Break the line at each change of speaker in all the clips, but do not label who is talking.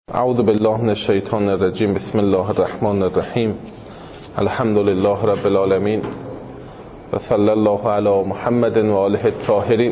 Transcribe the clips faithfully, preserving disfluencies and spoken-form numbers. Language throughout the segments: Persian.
اعوذ بالله من الشیطان الرجیم. بسم الله الرحمن الرحیم. الحمد لله رب العالمین و صلی الله علی محمد و آله الطاهرین.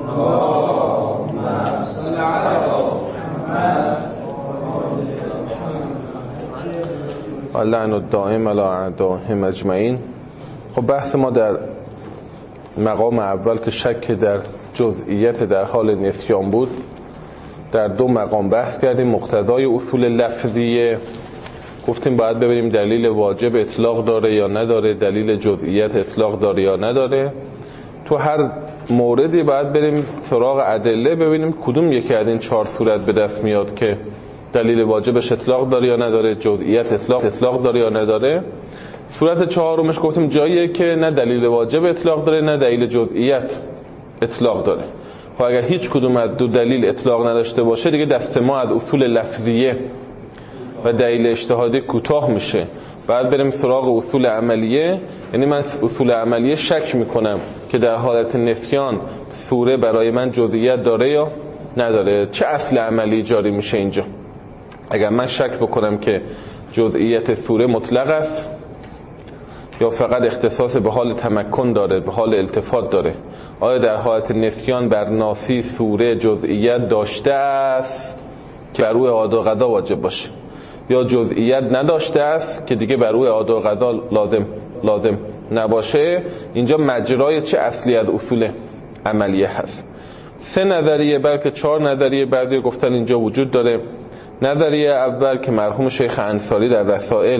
و لعن الدائم علی اعدائهم اجمعین. خب بحث ما در مقام اول که شک در جزئیت در حال نسیان بود، در دو مقام بحث کردیم. مقتضای اصول لفظیه گفتیم باید ببینیم دلیل واجب اطلاق داره یا نداره، دلیل جزئیت اطلاق داره یا نداره. تو هر موردی باید بریم سراغ ادله ببینیم کدوم یکی از این چهار صورت به دست میاد که دلیل واجبش اطلاق داره یا نداره، جزئیت اطلاق اطلاق داره یا نداره. صورت چهارمش گفتیم جاییه که نه دلیل واجب اطلاق داره نه دلیل جزئیت اطلاق داره. خب اگر هیچ کدوم از دو دلیل اطلاق نداشته باشه دیگه دست ما از اصول لفظیه و دلیل اجتهادی کوتاه میشه. بعد بریم سراغ اصول عملیه. یعنی من اصول عملیه شک میکنم که در حالت نسیان سوره برای من جزئیت داره یا نداره. چه اصل عملی جاری میشه اینجا؟ اگر من شک بکنم که جزئیت سوره مطلق است یا فقط اختصاص به حال تمکن داره، به حال التفات داره، آیا در حالت نسیان بر ناسی سوره جزئیت داشته است که بر روی اعاده قضا واجب باشه، یا جزئیت نداشته است که دیگه بر روی اعاده قضا لازم لازم نباشه. اینجا مجرای چه اصلی از اصول عملیه هست؟ سه نظریه بلکه چهار نظریه بعدی گفتن اینجا وجود داره. نظریه اول که مرحوم شیخ انصاری در رسائل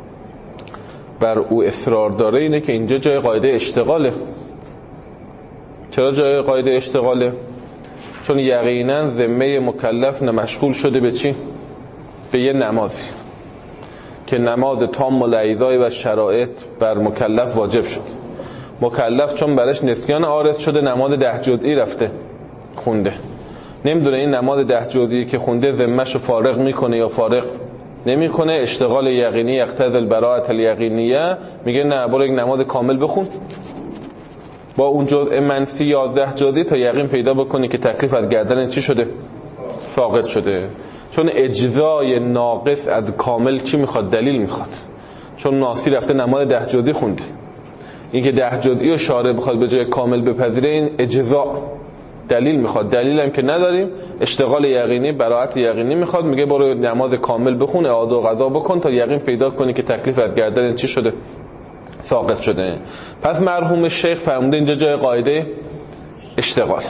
بر او اصرار داره اینه که اینجا جای قاعده اشتغاله. چرا جای قاعده اشتغاله؟ چون یقینا ذمه مکلف مشغول شده به چی؟ به یه نمازی که نماز تام و الاجزاء و شرایط بر مکلف واجب شد. مکلف چون برش نسیان عارض شده نماز ده جزئی رفته خونده، نمیدونه این نماز ده جزئی که خونده ذمه‌شو فارغ میکنه یا فارغ نمیکنه. اشتغال یقینی یقتضی البراءة الیقینیه، میگه نه برو یک نماز کامل بخون با اون جزء منفی یازده جزئی تا یقین پیدا بکنی که تکلیف از گردن چی شده؟ ساقط شده. چون اجزای ناقص از کامل چی میخواد؟ دلیل میخواد. چون ناسی رفته نماز ده جزئی خونده، این که ده جزئی رو شارع بخواد به جای کامل بپذیره این اجزا دلیل میخواد. دلیل هم که نداریم، اشتغال یقینی براءت یقینی میخواد، میگه برو نماز کامل بخون، اعاده و قضا بکن تا یقین پیدا کنی که تکلیف از گردن چی شده؟ ساقط شده. پس مرحوم شیخ فرموده اینجا جای قاعده اشتغال.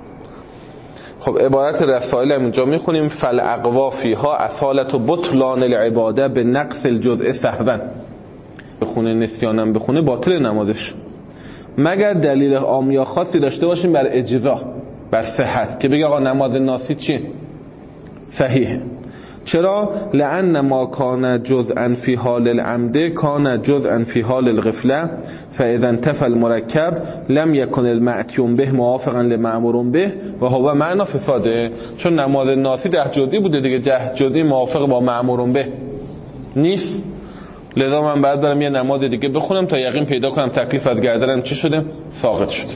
خب عبارت رسائل هم اینجا میخونیم فالاقوا فیها اصالت و بطلان العباده به نقص الجزء سهوا. بخونه نسیانم بخونه باطل نمازش، مگر دلیل عام یا خاصی داشته باشیم بر اجزا، بر صحت، که بگه آقا نماز ناسی چیه؟ صحیحه. چرا؟ لأن ما کان جزءا فی حال العمد کان جزءا فی حال الغفله فاذا انتفى المرکب لم یکن المأتیون به موافقا لمأمور به و هو معنی فساده. چون نماز ناسی ده جزئی بوده دیگه، ده جزئی موافق با مأمور به نیست، لذا من بعد برم یه نماز دیگه بخونم تا یقین پیدا کنم تکلیف از گردنم چی شده؟ ساقط شده.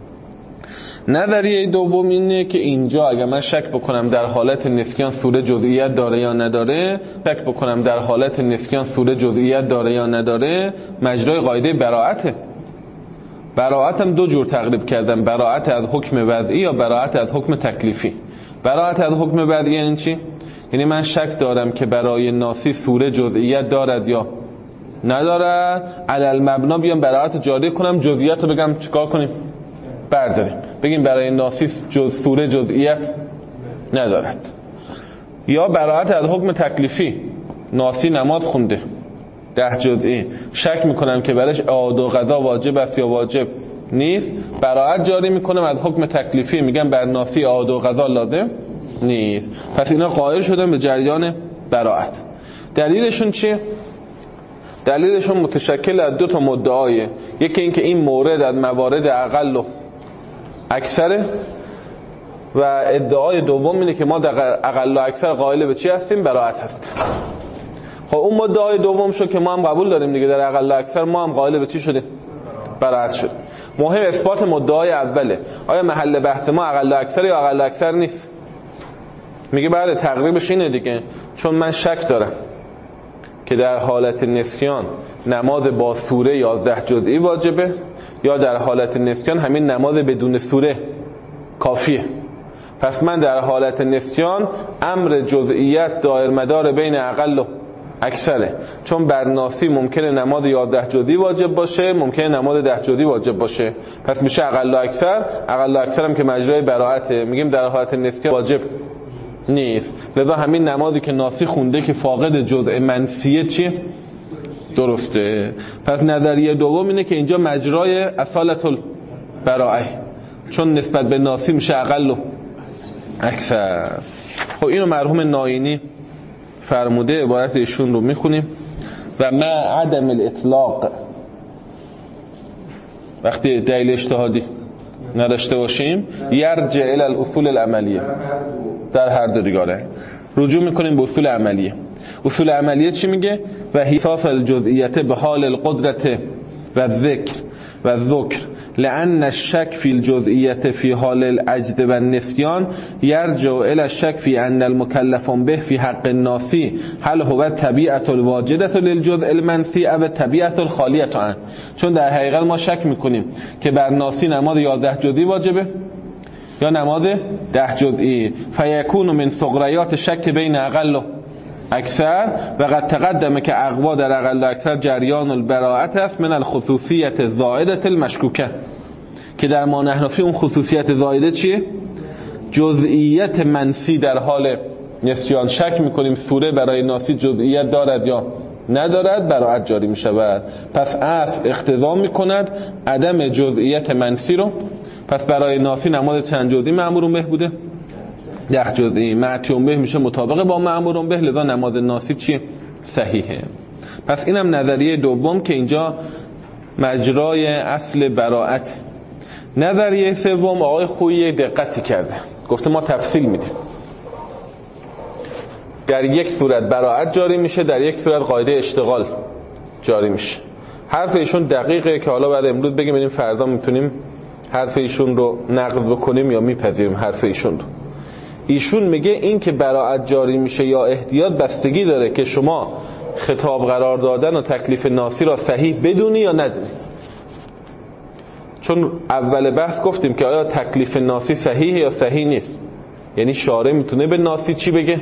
نظریه دوم اینه که اینجا اگر من شک بکنم در حالت نسیان سوره جزئیت داره یا نداره، شک بکنم در حالت نسیان سوره جزئیت داره یا نداره، مجرای قاعده براءته. براءت هم دو جور تقریب کردم، براءت از حکم وضعی یا براءت از حکم تکلیفی. براءت از حکم وضعی یعنی چی؟ یعنی من شک دارم که برای ناسی سوره جزئیت دارد یا ندارد، علل مبنا بیام براءت جاری کنم، جزئیت رو بگم چیکار کنیم؟ برداریم، بگیم برای ناسی جز سوره جزئیت ندارد. یا براءت از حکم تکلیفی، ناسی نماز خونده ده جزئی، شک میکنم که برش اعاده و قضا واجب است یا واجب نیست، براءت جاری میکنم از حکم تکلیفی، میگم بر ناسی اعاده و قضا لازم نیست. پس اینا قائل شدن به جریان براءت. دلیلشون چیه؟ دلیلشون متشکل از دو تا مدعایه. یکی این که این مورد از موارد اقل و اکثره، و ادعای دوم اینه که ما در اقل و اکثر قائل به چی هستیم؟ براءت هستیم. خب اون مدعای دوم شو که ما هم قبول داریم دیگه، در اقل و اکثر ما هم قائل به چی شده؟ براءت شد. مهم اثبات مدعای اوله. آیا محل بحث ما اقل و اکثر یا اقل و اکثر نیست؟ میگه بعد تقریبش اینه دیگه، چون من شک دارم که در حالت نسیان نماز با سوره یازده جزئی واجبه یا در حالت نسیان همین نماز بدون سوره کافیه. پس من در حالت نسیان امر جزئیت دایر مدار بین اقل و اکثره، چون بر ناسی ممکنه نماز یازده جزئی واجب باشه، ممکنه نماز ده جزئی واجب باشه، پس میشه اقل و اکثر. اقل و اکثر هم که مجرای براءته، میگیم در حالت نسیان واجب نیست. لذا همین نمازی که ناسی خونده که فاقد جزء منفیه چیه؟ درسته. پس نظریه دوم اینه که اینجا مجرای اصالت البراءه، چون نسبت به ناسی میشه اقل و اکثر. خب اینو مرحوم ناینی فرموده، عبارت ایشون رو میخونیم. و ما عدم الاطلاق، وقتی دلیل اجتهادی نداشته باشیم، یرجع الی الاصول العملیه، در هر دو دیگاره رجوع میکنیم به اصول عملیه. اصول عملیه چی میگه؟ و حساس الجزئیت به حال القدرت و ذکر و ذکر لأن الشك في الجزئیت في حال العجز و النسیان یرجع الی الشك في ان المكلف به في حق الناسی هل هو طبیعت الواجده للجزء المنفی او طبیعت الخالیه عنه. چون در حقیقت ما شک میکنیم که بر ناسی نماز یازده جزئی واجبه یا نماز ده جزئی، فیکون من ثغریات شک بین اقل و اکثر و قد تقدم که اقوا در اقل و اکثر جریان البراءت است من الخصوصیت زائده المشکوکه، که در ما نحنفی اون خصوصیت زائده چیه؟ جزئیت منفی در حال نسیان. شک میکنیم سوره برای ناسی جزئیت دارد یا ندارد، براءت جاری میشود. پس اصل اقتضا میکند عدم جزئیت منفی رو. پس برای ناسی نماز چند جزئی مأمور به بوده؟ ده جزئی. معتیون به میشه مطابق با مأمور به، لذا نماز ناسی چیه؟ صحیحه. پس اینم نظریه دوم که اینجا مجرای اصل براءت. نظریه سوم آقای خویی دقتی کرده، گفته ما تفصیل میدیم، در یک صورت براءت جاری میشه، در یک صورت قاعده اشتغال جاری میشه. حرف ایشون دقیقه که حالا بعد امروز بگیم ببینیم فردا میتونیم حرف ایشون رو نقض بکنیم یا میپذیریم حرف ایشون رو. ایشون میگه این که براءت جاری میشه یا احتیاط بستگی داره که شما خطاب قرار دادن و تکلیف ناسی را صحیح بدونی یا ندونی. چون اول بحث گفتیم که آیا تکلیف ناسی صحیح یا صحیح نیست، یعنی شارع میتونه به ناسی چی بگه؟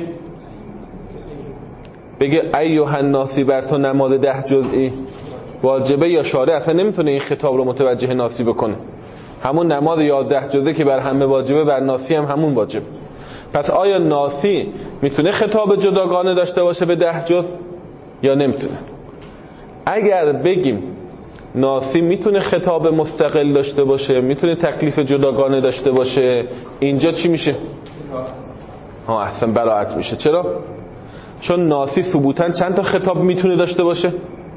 بگه ایها الناسی بر تو نماز ده جزئی واجبه، یا شارع اصلا نمیتونه این خطاب رو متوجه ناسی بکنه؟ همون نماز یازده جزئی که بر همه واجبه بر ناسی هم همون واجب. پس آیا ناسی میتونه خطاب جداگانه داشته باشه به ده جز یا نمیتونه؟ اگر بگیم ناسی میتونه خطاب مستقل داشته باشه، میتونه تکلیف جداگانه داشته باشه، اینجا چی میشه؟ ها احسن براءت میشه. چرا؟ چون ناسی ثبوتاً چند تا خطاب میتونه داشته باشه؟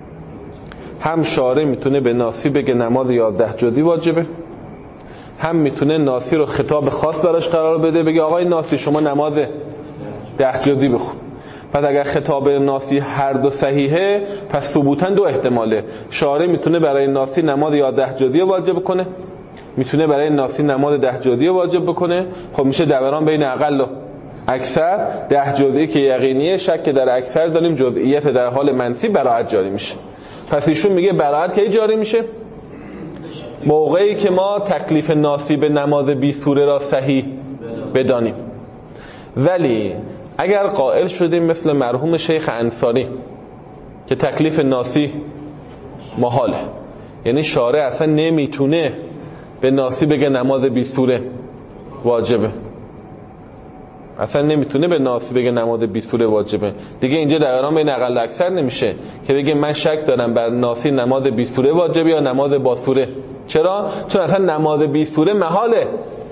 هم شارع میتونه به ناسی بگه نماز یازده جزئی واجبه، هم میتونه ناسی رو خطاب خاص براش قرار بده، بگه آقای ناسی شما نماز ده جزئی بخون. پس اگر خطاب ناسی هر دو صحیحه، پس ثبوتاً دو احتماله. شارع میتونه برای ناسی نماز یازده جزئی واجب کنه، میتونه برای ناسی نماز ده جزئی واجب بکنه. خب میشه دوران بین اقل و اکثر. ده جزئی که یقینیه، شک که در اکثر داریم، جزئیت در حال منفی، براءت جاری میشه. پس ایشون میگه براءت کی جاری میشه؟ موقعی که ما تکلیف ناسی به نماز بی سوره را صحیح بدانیم. ولی اگر قائل شدیم مثل مرحوم شیخ انصاری که تکلیف ناسی محاله، یعنی شارع اصلا نمیتونه به ناسی بگه نماز بی سوره واجبه، اصلا نمیتونه به ناسی بگه نماز بی سوره واجبه، دیگه اینجا دوران بین اقل و اکثر نمیشه که بگه من شک دارم بر ناسی نماز بی سوره واجبه یا نماز با سوره. چرا؟ چون اصلا نماز بی سوره محاله.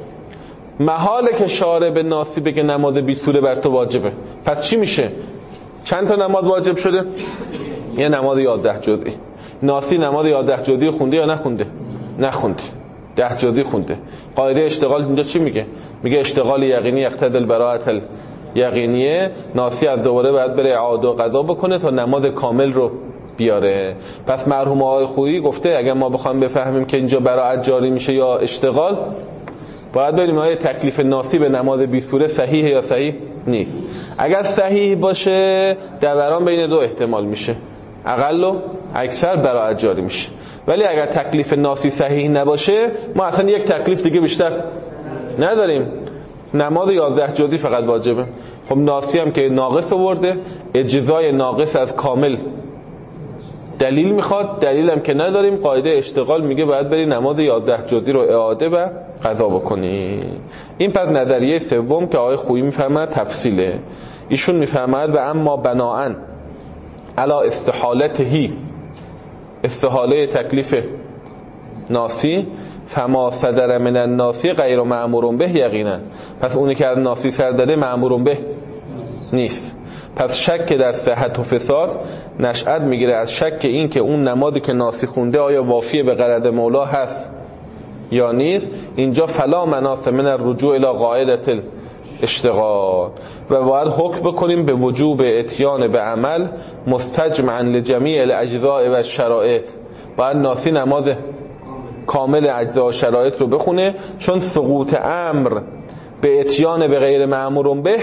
محاله که شارع به ناسی بگه نماز بی سوره بر تو واجبه. پس چی میشه؟ چند تا نماز واجب شده؟ یه نماز یازده جزئی. ناسی نماز یازده جزئی خونده یا نخونده؟ نخونده. ده جزئی خونده. قاعده اشتغال اینجا چی میگه؟ میگه اشتغال یقینی اقتضا البراءت الیقینیه. ناسی از دوباره باید بره اعاده و قضا بکنه تا نماز کامل رو بیاره. پس مرحوم آقای خویی گفته اگر ما بخوایم بفهمیم که اینجا براءت جاری میشه یا اشتغال، باید ببینیم آیا تکلیف ناسی به نماز بی سوره صحیحه یا صحیح نیست. اگر صحیح باشه دوران بین دو احتمال میشه، اقل و اکثر براعت جاری میشه. ولی اگر تکلیف ناسی صحیح نباشه ما اصلا یک تکلیف دیگه بیشتر نداریم، نماز یازده جزئی فقط واجبه. خب ناسی هم که ناقص آورده، اجزای ناقص از کامل دلیل میخواد، دلیل هم که نداریم، قاعده اشتغال میگه باید بری نماز یازده جزئی رو اعاده و قضا بکنی. این پس نظریه سوم که آقای خویی میفرماید تفصیله. ایشون میفرماید و اما بناءً علا استحالته، استحاله تکلیف ناسی، فما صدر من الناسی غیر مأمور به یقینا، پس اونی که از ناسی سر داده مأمور به نیست. پس شک در صحت و فساد نشأت میگیره از شک این که اون نمازی که ناسی خونده آیا وافی به غرض مولا هست یا نیست. اینجا فلا مناص من الرجوع الی قاعده اشتغال، و باید حکم بکنیم به وجوب اتیان به عمل مستجمعا لجمیع الاجزاء و الشرائط. باید ناسی نماز کامل اجزا و شرایط رو بخونه، چون سقوط امر به اتیان به غیر مأمور به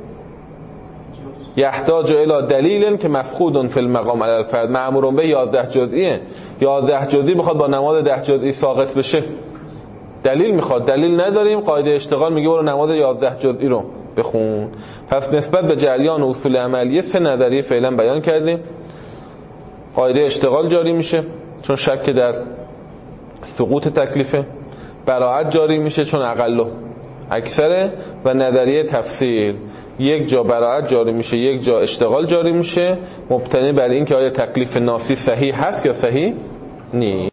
یحتاج الی دلیل که مفقود فی المقام علی الفرد. مأمور به یازده جزئیه، یازده جزئی میخواد با نماز ده جزئی ساقط بشه، دلیل میخواد، دلیل نداریم، قاعده اشتغال میگه برو نماز یازده جزئی رو بخون. پس نسبت به جریان و اصول عملیه سه نظریه فعلا بیان کردیم. قاعده اشتغال جاری میشه چون شک در سقوط تکلیفه، براعت جاری میشه چون اقل و اکثره، و نظریه تفصیل یک جا براعت جاری میشه یک جا اشتغال جاری میشه، مبتنی بر این که آیا تکلیف ناسی صحیح هست یا صحیح نیست.